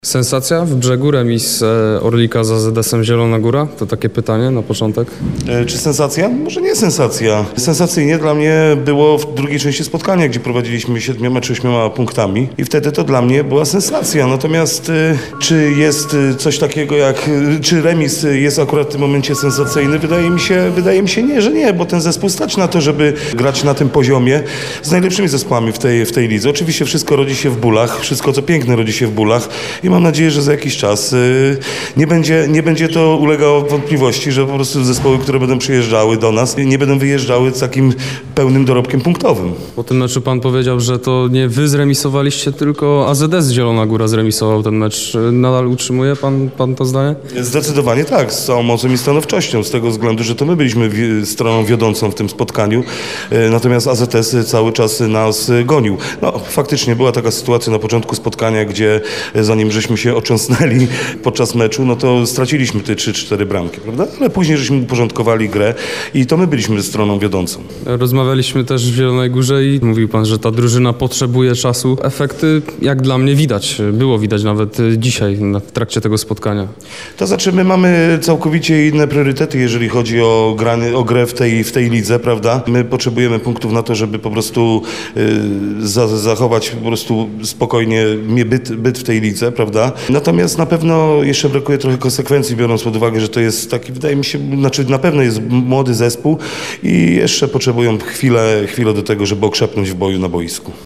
Sensacja w Brzegu, remis Orlika z AZS-em Zielona Góra? To takie pytanie na początek. Czy sensacja? Może nie sensacja. Sensacyjnie dla mnie było w drugiej części spotkania, gdzie prowadziliśmy 7 czy 8 punktami i wtedy to dla mnie była sensacja. Natomiast czy jest coś takiego jak, czy remis jest akurat w tym momencie sensacyjny? Wydaje mi się nie, że nie, bo ten zespół stać na to, żeby grać na tym poziomie z najlepszymi zespołami w tej lidze. Oczywiście wszystko rodzi się w bólach, wszystko co piękne rodzi się w bólach i mam nadzieję, że za jakiś czas nie będzie to ulegało wątpliwości, że po prostu zespoły, które będą przyjeżdżały do nas, nie będą wyjeżdżały z takim pełnym dorobkiem punktowym. Po tym meczu pan powiedział, że to nie wy zremisowaliście, tylko AZS Zielona Góra zremisował ten mecz. Nadal utrzymuje pan to zdanie? Zdecydowanie tak, z całą mocą i stanowczością, z tego względu, że to my byliśmy stroną wiodącą w tym spotkaniu, natomiast AZS cały czas nas gonił. No, faktycznie była taka sytuacja na początku spotkania, gdzie zanim żeśmy się otrząsnęli podczas meczu, no to straciliśmy te 3-4 bramki, prawda? Ale później żeśmy uporządkowali grę i to my byliśmy stroną wiodącą. Rozmawialiśmy też w Zielonej Górze i mówił pan, że ta drużyna potrzebuje czasu. Efekty, jak dla mnie, widać. Było widać nawet dzisiaj w trakcie tego spotkania. To znaczy, my mamy całkowicie inne priorytety, jeżeli chodzi o grę w tej lidze, prawda? My potrzebujemy punktów na to, żeby po prostu zachować po prostu spokojnie byt w tej lidze, prawda? Natomiast na pewno jeszcze brakuje trochę konsekwencji, biorąc pod uwagę, że to jest taki, wydaje mi się, znaczy na pewno jest młody zespół i jeszcze potrzebują chwilę do tego, żeby okrzepnąć w boju na boisku.